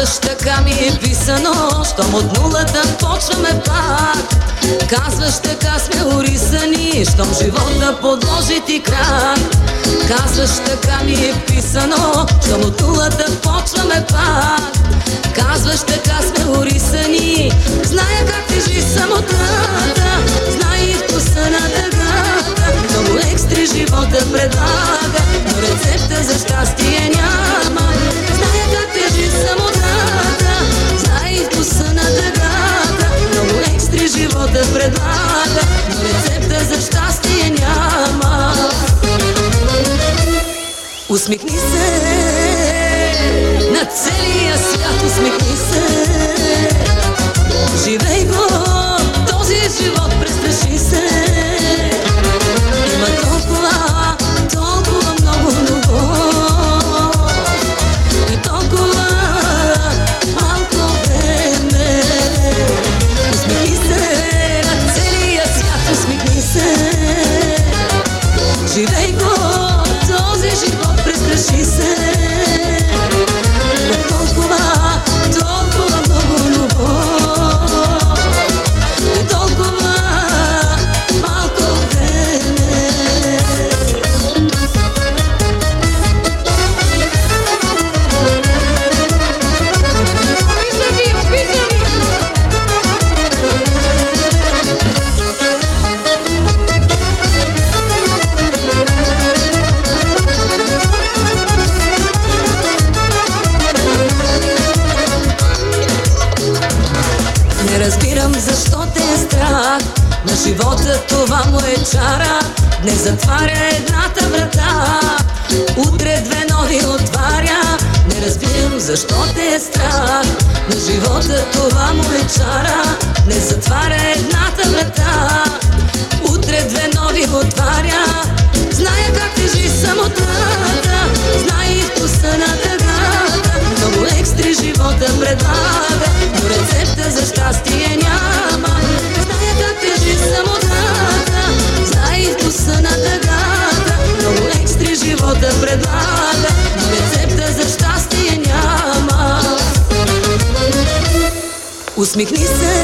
Казваш, така ми е писано, щом от нулата почваме пак. Казваш, така сме орисани, щом живота подложи ти крак. Казваш, така ми е писано, щом от нулата почваме пак. Казваш, така сме орисани, зная как тежи самотата, знай и вкуса на тъгата. Много екстри живота предлага, но рецепта за щастие няма. Зная как тежи самотата, знай и вкуса на тъгата. Много екстри живота предлага, но рецепта за щастие няма. Усмихни се на целия свят, усмихни се. Живей го този живот, престраши се. Има толкова, толкова много любов и толкова малко време. Усмихни се на целия свят, усмихни се. Живей го този живот, престраши се. Толкова, толкова много любов и толкова малко време. Не разбирам защо те е страх, на живота това му е чара. Днес затваря едната врата, утре две нови отваря. Не разбирам защо те е страх, на живота това му е чара. Днес затваря едната врата, утре две нови отваря. Зная как тежи самотата, знае и вкуса на тъгата. Много екстри живота предлага, но рецепта за щастие няма. Зная как тежи самотата, знае и вкуса на тъгата. Много екстри живота предлага, но рецепта за щастие няма. Усмихни се